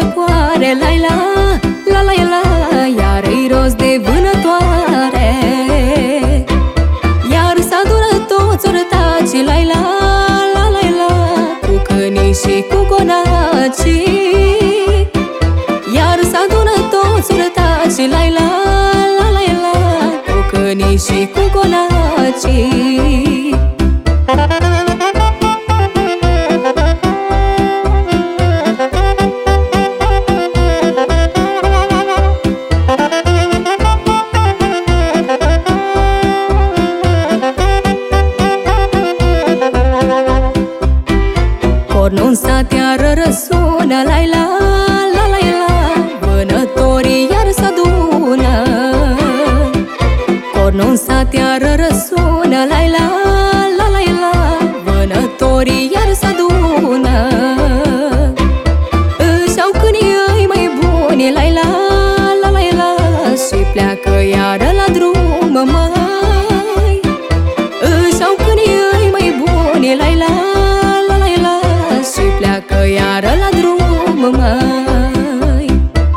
răcoare, la-i-la, la-la-i-la, iar-i rost de vânătoare. Iar s-adună toți ortacii, la-i-la, la-la-i-la, cu câinii și cu conacii. Iar s-adună toți ortacii, la-i-la, la-la-i-la, cu câinii și cu conacii. Cornul în sat iară răsună, la-i-la, la-la-i-la, vânătorii iar s-adună. Cornul în sat iară răsună, la-i-la, la-la-i-la, vânătorii iar s-adună. Își au câinii ei mai buni, la-i-la, la-la-i-la, și pleacă iară la drum, măi. Își au câinii ei mai buni, la-i-la, și pleacă iară la drum, măi.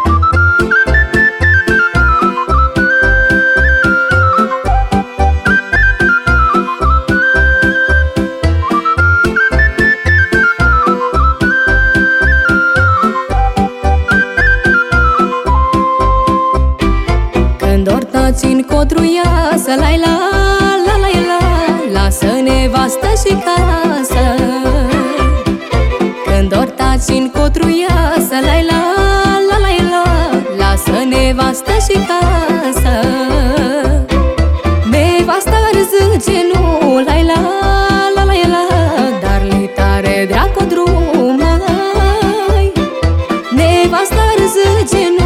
Când ortacii în codru iasă, la-i-la, la-la-i-la, lasă nevastă și casă. Când ortacii în codru iasă, la-i-la, la-la-i-la, lasă nevastă și casă. Nevasta ar zice nu, la-i-la, la-la-i-la, dar li tare dracu drum, măi. Nevasta ar zice nu,